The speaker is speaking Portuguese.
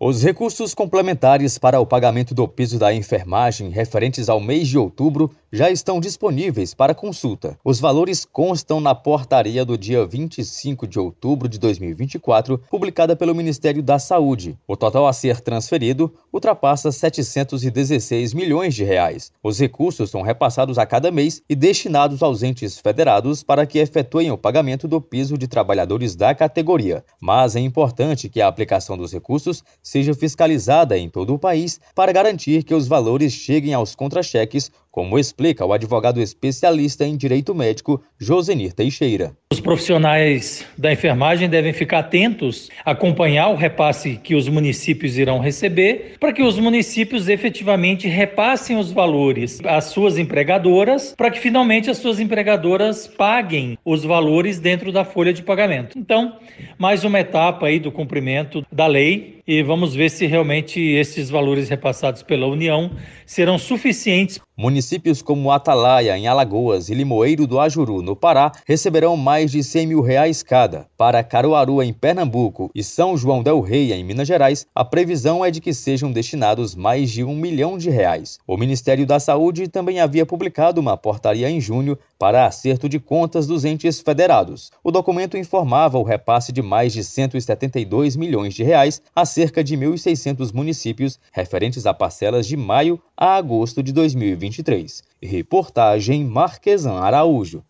Os recursos complementares para o pagamento do piso da enfermagem referentes ao mês de outubro já estão disponíveis para consulta. Os valores constam na portaria do dia 25 de outubro de 2024, publicada pelo Ministério da Saúde. O total a ser transferido ultrapassa R$ 716 milhões. Os recursos são repassados a cada mês e destinados aos entes federados para que efetuem o pagamento do piso de trabalhadores da categoria. Mas é importante que a aplicação dos recursos seja fiscalizada em todo o país para garantir que os valores cheguem aos contra-cheques, como explica o advogado especialista em direito médico Josenir Teixeira. Os profissionais da enfermagem devem ficar atentos, acompanhar o repasse que os municípios irão receber, para que os municípios efetivamente repassem os valores às suas empregadoras, para que finalmente as suas empregadoras paguem os valores dentro da folha de pagamento. Então, mais uma etapa aí do cumprimento da lei e vamos ver se realmente esses valores repassados pela União serão suficientes. Municípios como Atalaia, em Alagoas, e Limoeiro do Ajuru, no Pará, receberão mais de R$ 100 mil cada. Para Caruaru, em Pernambuco, e São João del Rei, em Minas Gerais, a previsão é de que sejam destinados mais de R$ 1 milhão. O Ministério da Saúde também havia publicado uma portaria em junho para acerto de contas dos entes federados. O documento informava o repasse de mais de R$ 172 milhões a cerca de 1.600 municípios, referentes a parcelas de maio a agosto de 2023. Reportagem Marquesan Araújo.